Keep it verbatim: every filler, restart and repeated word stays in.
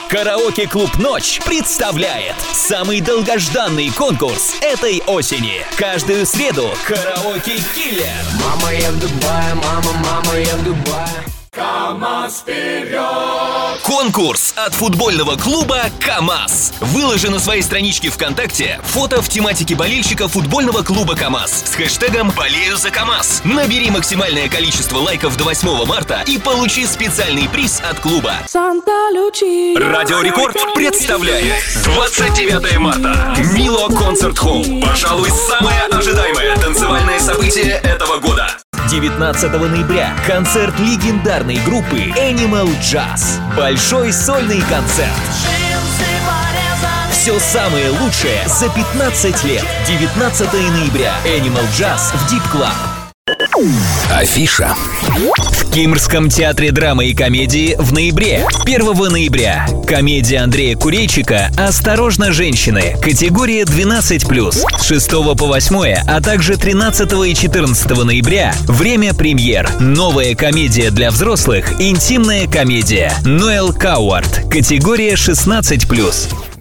Караоке-клуб «Ночь» представляет самый долгожданный конкурс этой осени. Каждую среду караоке-киллер. Мама, я в Дубае, мама, мама, я в Дубае. КамАЗ вперед! Конкурс от футбольного клуба «КамАЗ». Выложи на своей страничке ВКонтакте фото в тематике болельщика футбольного клуба «КамАЗ» с хэштегом «Болею за КамАЗ». Набери максимальное количество лайков до восьмого марта и получи специальный приз от клуба. Радио Рекорд представляет двадцать девятого марта. Мило Концерт Холл. Пожалуй, самое ожидаемое танцевальное событие этого года. девятнадцатого ноября концерт легендарной группы Animal Jazz. Большой сольный концерт. Все самое лучшее за пятнадцать лет. девятнадцатого ноября. Animal Jazz в Deep Club. Афиша. В Кимрском театре драмы и комедии в ноябре. первого ноября. Комедия Андрея Курейчика «Осторожно, женщины». Категория двенадцать плюс. С шестого по восьмое, а также тринадцатого и четырнадцатого ноября. Время премьер. Новая комедия для взрослых. Интимная комедия. Ноэл Кауарт. Категория шестнадцать плюс.